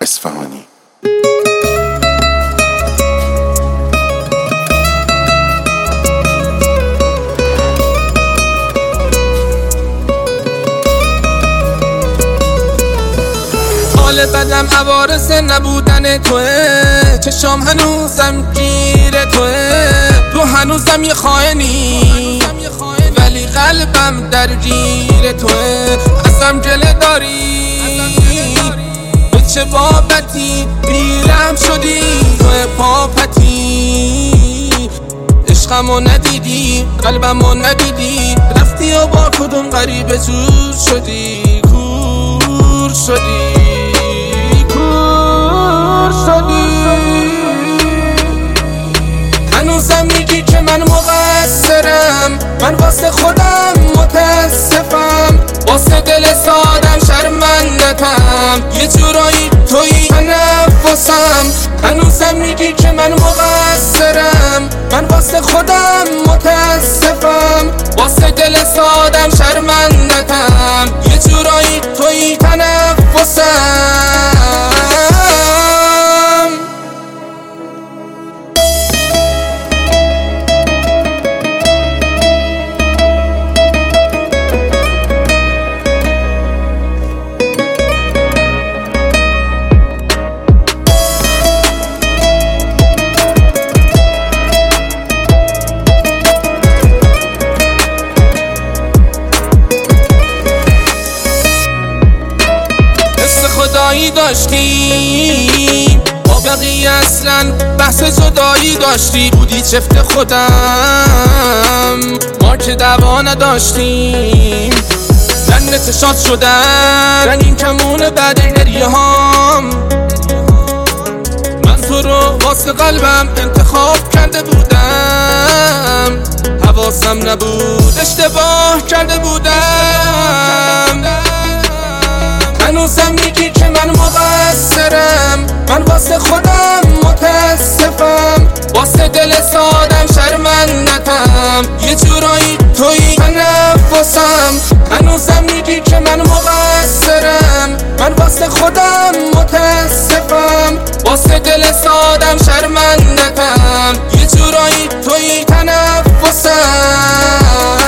اصفهانی. حال بدم عوارض نبودن توه، چشام هنوزم گیر توه، تو هنوزم یه خائنی ولی قلبم درگیر توه. ازم گله داری به چه بابتی، بیرم شدی توه پاپتی، عشقمو ندیدی قلبمو ندیدی، رفتی و با کدوم غریبه جور شدی، کور شدی. هنوزم میگی که من مقصرم، من واسه خودم متاسفم، واسه دل سادم شرمندتم، یه جورایی تویی تنفسم. هنوزم میگی که من مقصرم، من واسه خودم متاسفم، واسه دل سادم شرمندتم، یه جورایی تویی تنفسم. خدایی داشتی با بقیه اصلا بحث جدایی داشتی، بودی چفت خودم ما که دعوا نداشتیم، جنت شاد شدن رنگین کمون بعد گریه هام. من تو رو واسه قلبم انتخاب کرده بودم، حواسم نبود اشتباه کرده بودم. هنوزم میگی که من مقصرم، من واسه خودم متاسفم، واسه دل سادم شرمندتم، یه جورایی تویی تنفسم. هنوزم میگی که من مقصرم، من واسه خودم متاسفم، واسه دل سادم شرمندتم، یه جورایی تویی تنفسم.